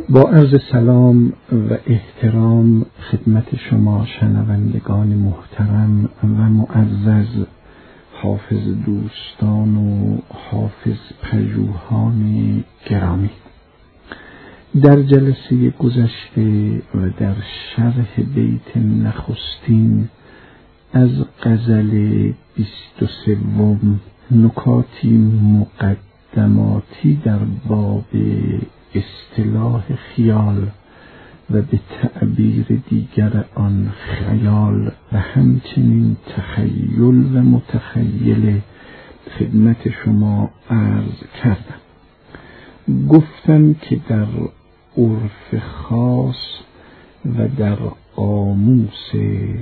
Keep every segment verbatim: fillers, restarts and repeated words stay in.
با عرض سلام و احترام خدمت شما شنوندگان محترم و معزز، حافظ دوستان و حافظ پژوهان گرامی، در جلسه گذشته و در شرح بیت نخستین از غزل بیست و سوم نکاتی مقدماتی در باب اصطلاح خیال و به تعبیر دیگر آن خیال و همچنین تخیل و متخیل خدمت شما عرض کردم. گفتم که در عرف خاص و در قاموس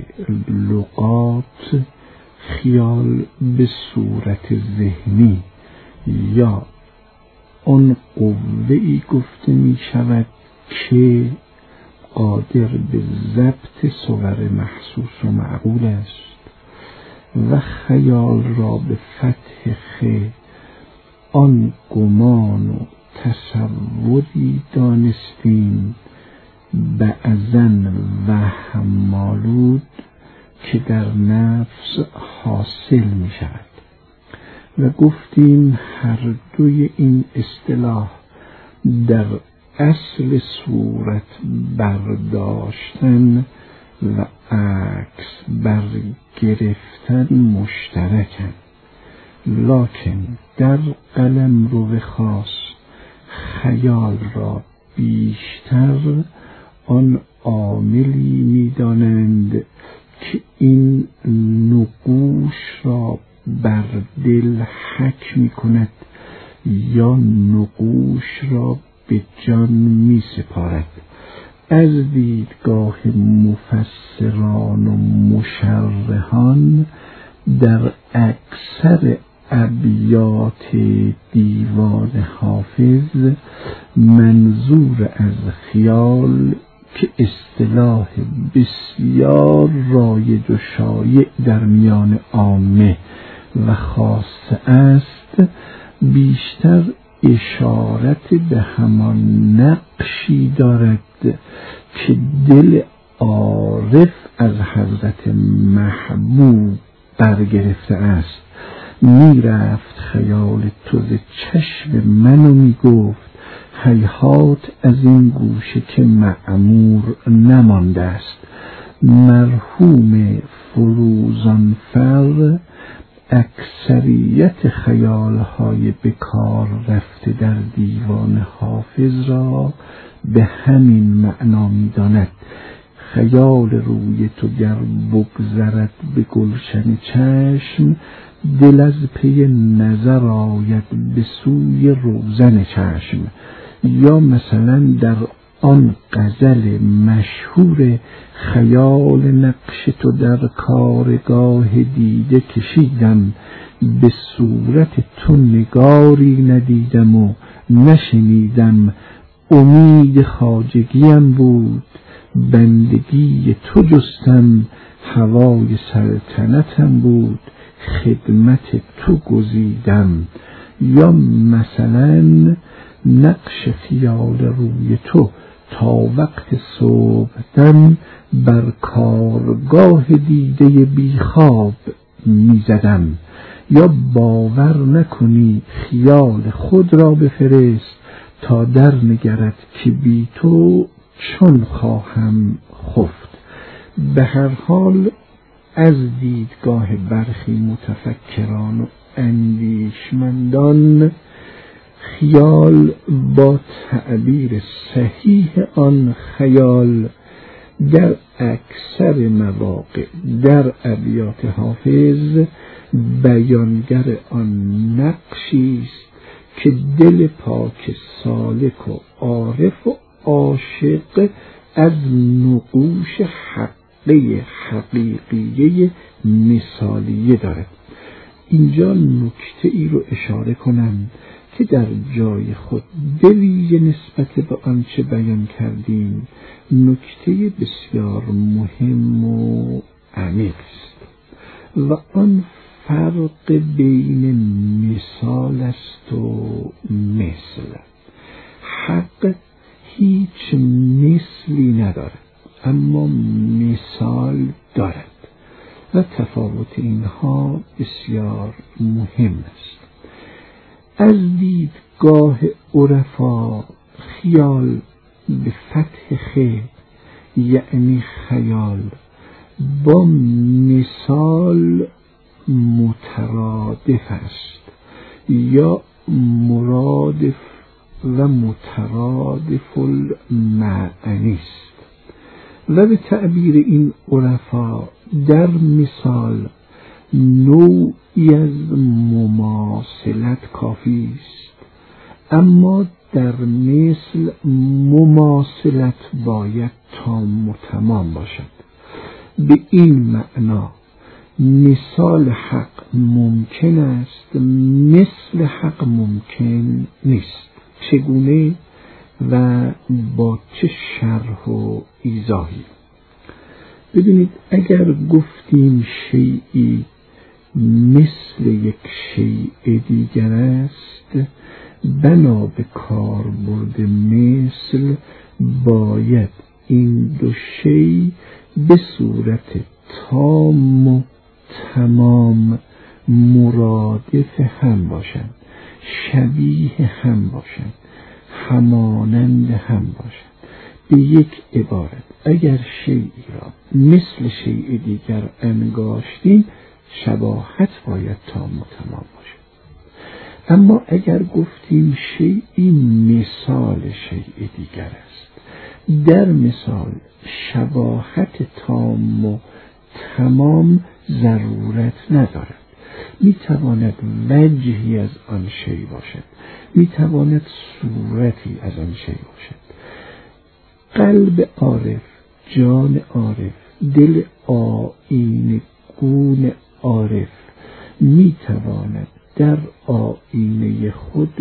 لغات خیال به صورت ذهنی یا آن قوه‌ای گفته می شود که قادر به ضبط صور محسوس و معقول است و خیال را به فتح خ آن گمان و تصوری دانستیم بعضاً وهم‌آلود که در نفس حاصل می شود و گفتیم هر دوی این اصطلاح در اصل صورت برداشتن و عکس برگرفتن مشترکند، لکن در قلمرو خاص خیال را بیشتر آن عاملی می دانند که این نقوش را بر دل حک می کند یا نقوش را به جان می سپارد. از دیدگاه مفسران و مشرحان در اکثر ابیات دیوان حافظ منظور از خیال که اصطلاح بسیار رایج و شایع در میان عامه و خاصه است، بیشتر اشارت به همان نقشی دارد که دل عارف از حضرت محبوب برگرفته است. می رفت خیال تو ز چشم منو می گفت هیهات از این گوشه که معمور نمانده است. مرحوم فروزانفر اکثریت خیالهای به کار رفته در دیوان حافظ را به همین معنا می داند. خیال روی تو گر بگذرد به گلشن چشم، دل از پی نظر آید به سوی روزن چشم. یا مثلا در آن غزل مشهور خیال نقش تو در کارگاه دیده کشیدم، به صورت تو نگاری ندیدم و نشنیدم، امید خواجگیم بود بندگی تو جستم، هوای سلطنتم بود خدمت تو گزیدم. یا مثلا نقش خیال روی تو تا وقت صبحدم بر کارگاه دیده بیخواب میزدم. یا باور نکنی خیال خود را بفرست تا در نگرد که بی تو چون خواهم خفت. به هر حال از دیدگاه برخی متفکران و اندیشمندان خیال با تعبیر صحیح آن خیال در اکثر مواقع در ابیات حافظ بیانگر آن نقشی است که دل پاک سالک و عارف و عاشق از نقوش حقه حقیقیه مثالیه دارد. اینجا نکته ای رو اشاره کنم که در جای خود به ویژه نسبت به آنچه بیان کردیم نکته بسیار مهم و عمیق است و آن فرق بین مثال است و مثل. حق هیچ مثلی ندارد، اما مثال دارد و تفاوت اینها بسیار مهم است. از دیدگاه عرفا خیال به فتح خ یعنی خیال با مثال مترادف است یا مرادف و مترادف المعنی است و به تعبیر این عرفا در مثال نوعی از مماثلت کافی است، اما در مثل مماثلت باید تام و تمام باشد. به این معنا مثال حق ممکن است، مثل حق ممکن نیست. چگونه و با چه شرح و ایضاحی؟ ببینید، اگر گفتیم شیئی مثل یک شیء دیگر است، بنا به کاربرد مثل باید این دو شیء به صورت تام و تمام مرادف هم باشند، شبیه هم باشند، همانند هم باشند. به یک عبارت، اگر شیئی را مثل شیء دیگر انگاشتیم، شباهت باید تام و تمام باشد. اما اگر گفتیم شیئی مثال شیء دیگر است، در مثال شباهت تام و تمام ضرورت ندارد. می تواند وجهی از آن شیء باشد، می تواند صورتی از آن شیء باشد. قلب عارف، جان عارف، دل آیینه گون عارف می تواند در آیینه خود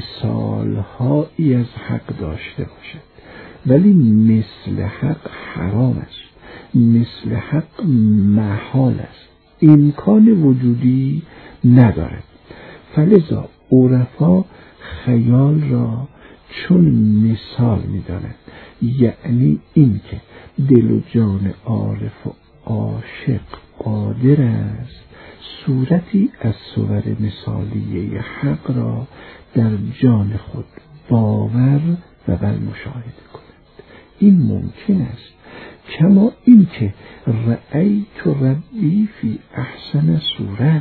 مثالهایی از حق داشته باشد، ولی مثل حق حرام است، مثل حق محال است، امکان وجودی ندارد. فلذا عرفا خیال را چون مثال می‌دانند، یعنی اینکه دل و جان عارف و عاشق قادر است صورتی از صور مثالیه حق را در جان خود باور و بل مشاهده کند. این ممکن است، کما اینکه رأیت ربی فی احسن صوره،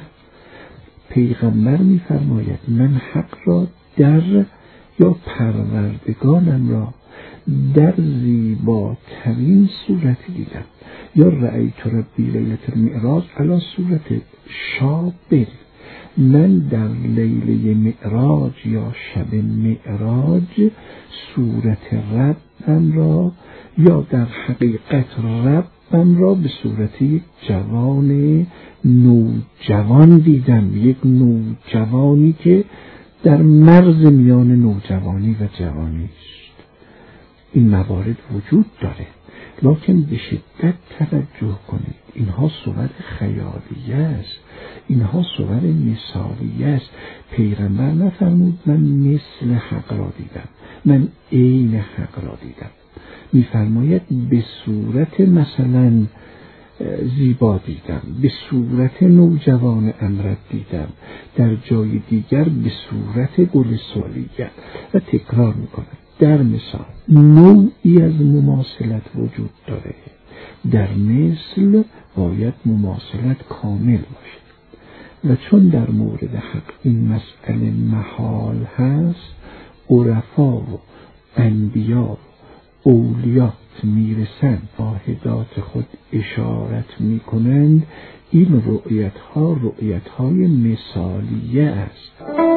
پیغمبر می‌فرماید من حق را در یا پروردگانم را در زیباترین صورت دیدم. یا رأیت ربی لیلة المعراج علی صورت شاب، من در لیله معراج یا شب معراج صورت ربم را یا در حقیقت ربم را به صورت یک جوان نوجوان دیدم، یک نوجوانی که در مرز میان نوجوانی و جوانی است. این موارد وجود داره، لکن به شدت توجه کنید، اینها صور خیالیه است، اینها صور مثالیه است. پیغمبر نفرمود من مثل حق را دیدم، من عین حق را دیدم. میفرماید به صورت مثلا زیبا دیدم، به صورت نوجوان امرد دیدم، در جای دیگر به صورت گل سالیه. و تکرار میکنم، در مثال نوعی از مماثلت وجود داره، در مثل باید مماثلت کامل باشه. و چون در مورد حق این مسئله محال هست، عرفا و انبیا و اولیات میرسند واحدات خود اشارت میکنند این رؤیت ها رؤیت های مثالیه است.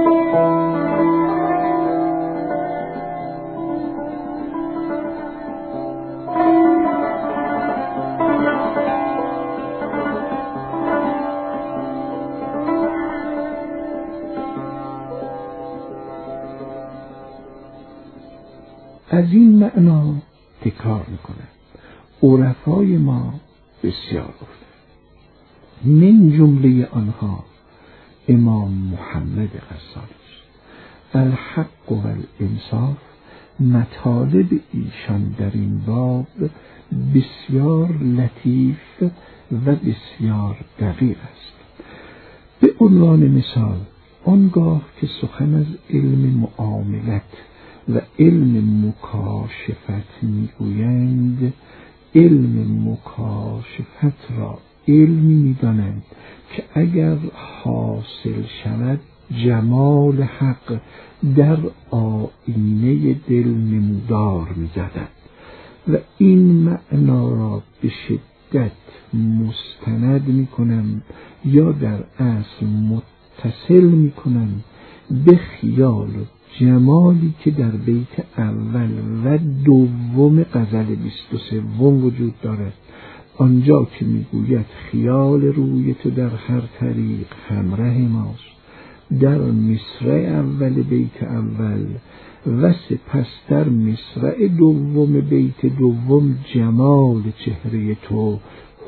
از این معنا تکرار میکنه عرفای ما بسیار گفته، من جمله آنها امام محمد غزالی است. الحق و الانصاف مطالب ایشان در این باب بسیار لطیف و بسیار دقیق است. به عنوان مثال، آنگاه که سخن از علم معاملت و علم مکاشفت میگویند، علم مکاشفت را علمی می‌دانند که اگر حاصل شود جمال حق در آیینه دل نمودار می‌گردد و این معنا را به شدت مستند می‌کنم یا در اصل متصل می‌کنم به خیال و جمالی که در بیت اول و دوم غزل بیست و سوم وجود دارد، آنجا که میگوید خیال روی تو در هر طریق همراه ماست. در مصرع اول بیت اول و سپس در مصرع دوم بیت دوم جمال چهره تو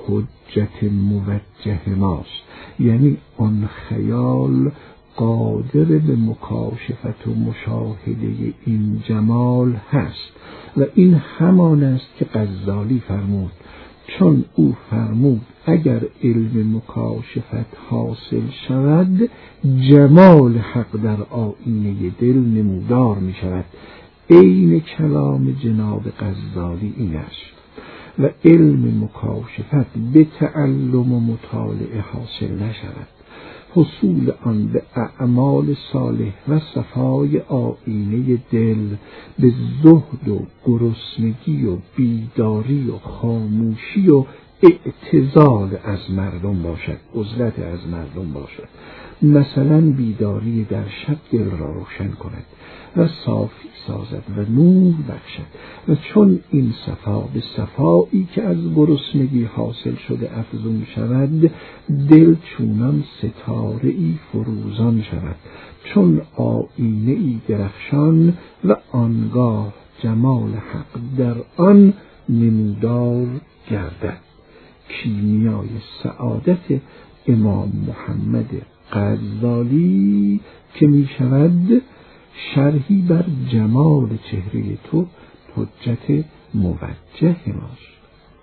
حجت موجه ماست، یعنی آن خیال قادر به مکاشفت و مشاهده این جمال هست و این همان است که غزالی فرمود، چون او فرمود اگر علم مکاشفت حاصل شود جمال حق در آیینه دل نمودار می شود. عین کلام جناب غزالی این است و علم مکاشفت به تعلم و مطالعه حاصل نشود. حصول آن به اعمال صالح و صفای آیینه دل، به زهد و گرسنگی و بیداری و خاموشی و اعتزال از مردم باشد، عزلت از مردم باشد. مثلا بیداری در شب دل را روشن کند و صافی سازد و نور بخشد و چون این صفا به صفایی که از گرسنگی حاصل شده افزون شود، دل چونان ستاره ای فروزان شود، چون آیینه ای درخشان و آنگاه جمال حق در آن نمودار گردد. کیمیای سعادت امام محمد غزالی که می شود شرحی بر جمال چهره تو حجت موجه ماست.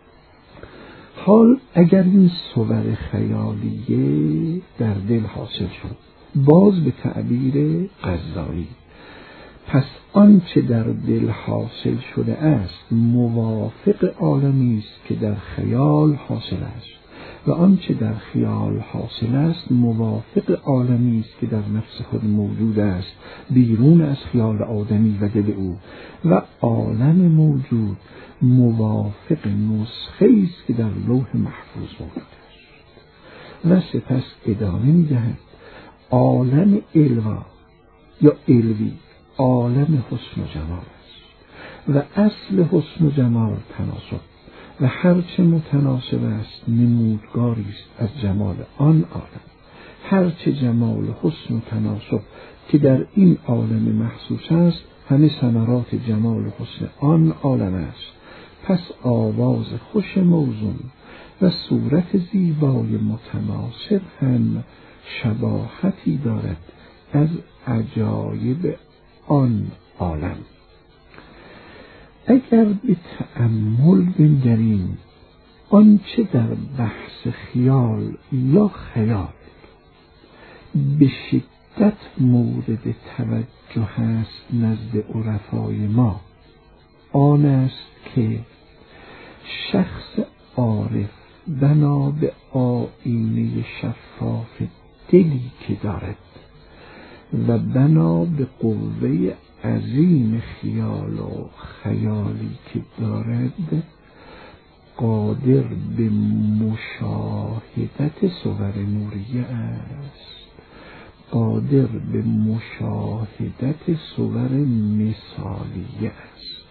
حال اگر این صور خیالیه در دل حاصل شد، باز به تعبیر غزالی، پس آنچه در دل حاصل شده است موافق عالمی است که در خیال حاصل است و آنچه در خیال حاصل است موافق عالمی است که در نفس خود موجود است بیرون از خیال آدمی و دل او، و عالم موجود موافق نسخه است که در لوح محفوظ موجود است. و سپس ادامه می‌دهد عالم الوا یا الوی عالم حسن و جمال است و اصل حسن و جمال تناسب و هرچه متناسب است نمودگاری است از جمال آن عالم. هرچه جمال حسن و تناسب که در این عالم محسوس است همه ثمرات جمال حسن آن عالم است. پس آواز خوش موزون و صورت زیبای متناسب هم شباهتی دارد از عجایب آن عالم. اگر به تأمل بنگریم آنچه در بحث خیال یا خیال به شدت مورد توجه است نزد عرفای ما، آن است که شخص عارف بنا به آیینه شفاف دلی که دارد و بنا به قوه عظیم خیال و خیالی که دارد قادر به مشاهدت صور نوریه است، قادر به مشاهدت صور مثالیه است.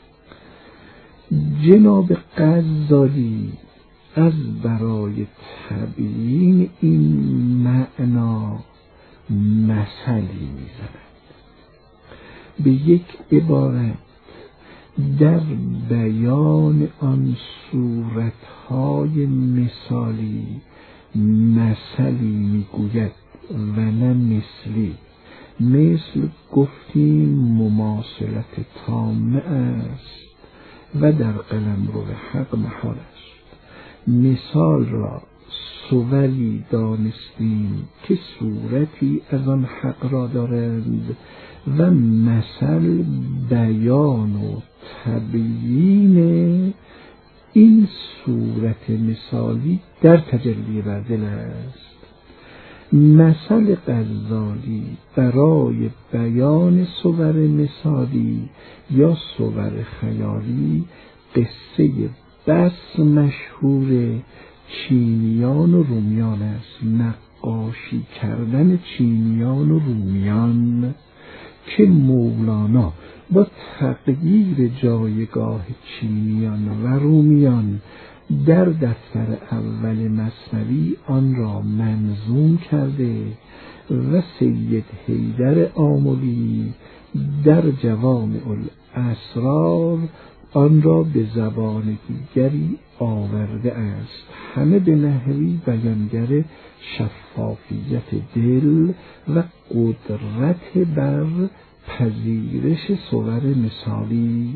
جناب غزالی از برای تبیین این معنا مثلی میزند. به یک عبارت در بیان آن صورتهای مثالی مثلی میگوید و نه مثلی، مثل گفتیم مماثلت تامه است و در قلمرو حق محال است. مثال را صوری دانستیم که صورتی از آن حق را دارند و مثل بیان و تبیین این صورت مثالی در تجلی بر دل است. مثل غزالی برای بیان صور مثالی یا صور خیالی قصه بس مشهور چینیان و رومیان است. نقاشی کردن چینیان و رومیان که مولانا با تغییر جایگاه چینیان و رومیان در دفتر اول مثنوی آن را منظوم کرده و سید حیدر آملی در جوامع الاسرار آن را به زبان دیگری آورده است، همه به نحوی بیانگر شفافیت دل و قدرت بر پذیرش صور مثالی.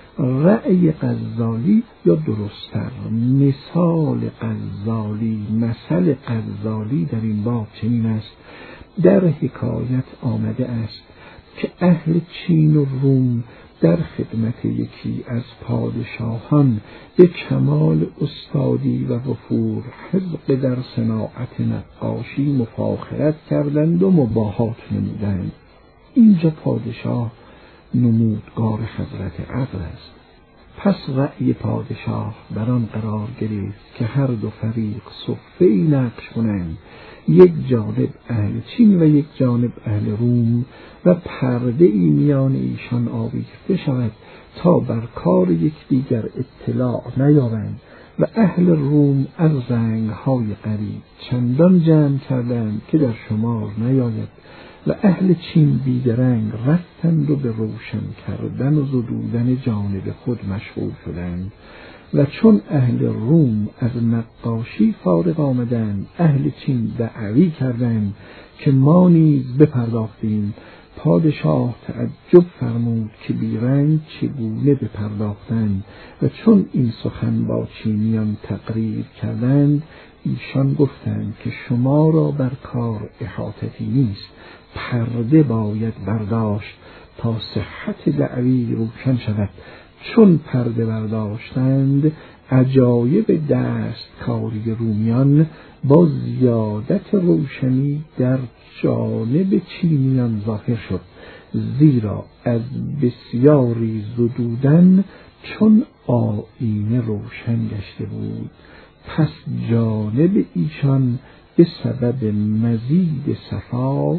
رأی غزالی یا درست‌تر مثال غزالی مثل غزالی در این باب چنین است: در حکایت آمده است که اهل چین و روم در خدمت یکی از پادشاهان به کمال استادی و وفور حذق در صناعت نقاشی مفاخرت کردند و مباهات نمودند. اینجا پادشاه نمودگار حضرت عقل است. پس رأی پادشاه بر آن قرار گرفت که هر دو فریق صفه‌ای نقش کنند، یک جانب اهل چین و یک جانب اهل روم، و پرده‌ای میان ایشان آویخته شود تا بر کار یکدیگر اطلاع نیابند. و اهل روم از رنگ‌های غریب چندان جمع کردند که در شمار نیاید، و اهل چین بیدرنگ رفتند و به روشن کردن و زدودن جانب خود مشغول شدند. و چون اهل روم از نقاشی فارغ آمدند، اهل چین دعوی کردند که ما نیز بپرداختیم. پادشاه تعجب فرمود که بیرنگ چگونه بپرداختند، و چون این سخن با چینیان تقریر کردند، ایشان گفتند که شما را بر کار احاطتی نیست، پرده باید برداشت تا صحت دعوی روشن شود. چون پرده برداشتند، عجایب دستکاری رومیان با زیادت روشنی در جانب چینیان ظاهر شد، زیرا از بسیاری زدودن چون آینه روشن گشته بود. پس جانب ایشان به سبب مزید صفا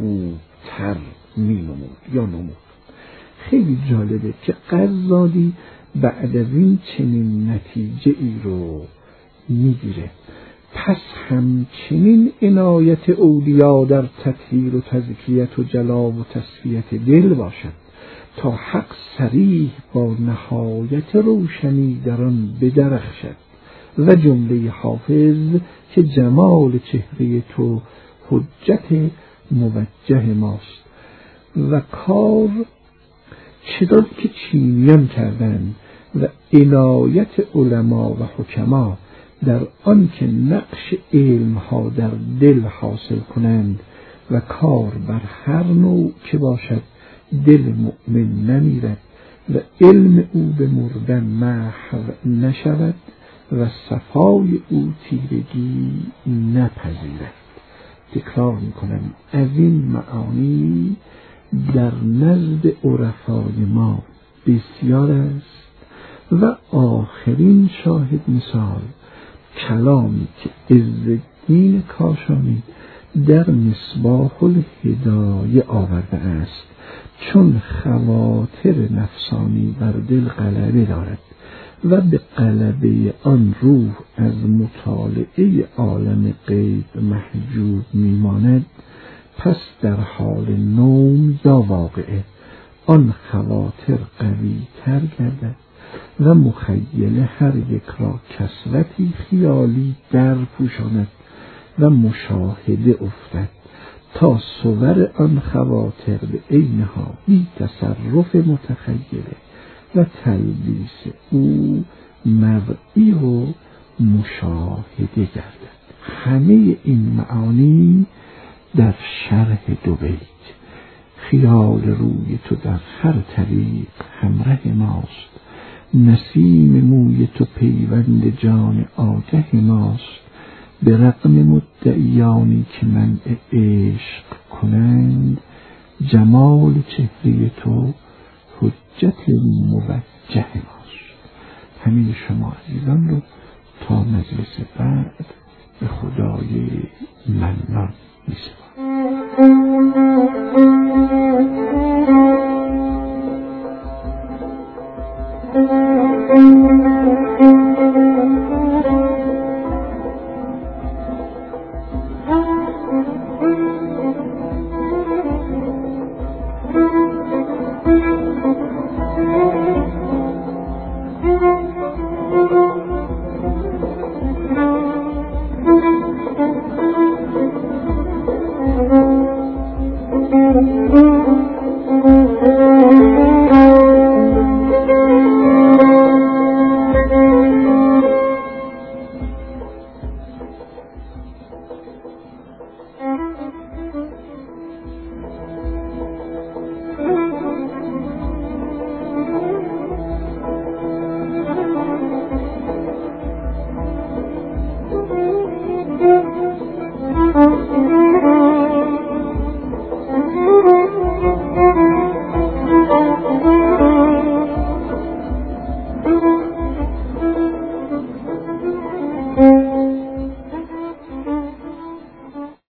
خوبتر می نمود یا نمود. خیلی جالبه که غزالی بعد از این چنین نتیجه ای رو میگیره. پس همچنین عنایت اولیا در تطهیر و تزکیت و جلا و تصفیت دل باشد تا حق صریح با نهایت روشنی در آن بدرخشد. و جمله حافظ که جمال چهره تو حجت موجه ماست. و کار چنان که چینیان کردند و عنایت علما و حکما در آن که نقش علمها در دل حاصل کنند، و کار بر هر نوع که باشد دل مؤمن نمیرد و علم او به مردن محو نشود و صفای او تیرگی نپذیرد. تکرار میکنم، از این معانی در نزد عرفای ما بسیار است. و آخرین شاهد مثال کلامی که عزالدین کاشانی در مصباح الهدایه آورده است: چون خواطر نفسانی بر دل غلبه دارد و به غلبه آن روح از مطالعه عالم غیب محجوب میماند، پس در حال نوم یا واقعه آن خواطر قوی تر گردد و مخیله هر یک را کسرتی خیالی در پوشاند و مشاهده افتد تا صور آن خواطر به عینها بی تصرف متخیله و تلبیس او مرئی و مشاهده گردد. همه این معانی در شرح دو بیت. خیال روی تو در هر طریق همراه ماست، نسیم موی تو پیوند جان آگه ماست. به رغم مدعیانی که منع عشق کنند، جمال چهره تو حجت موجه ماست. همین شما عزیزان رو تا مجلس بعد به خدای منان می سپارم.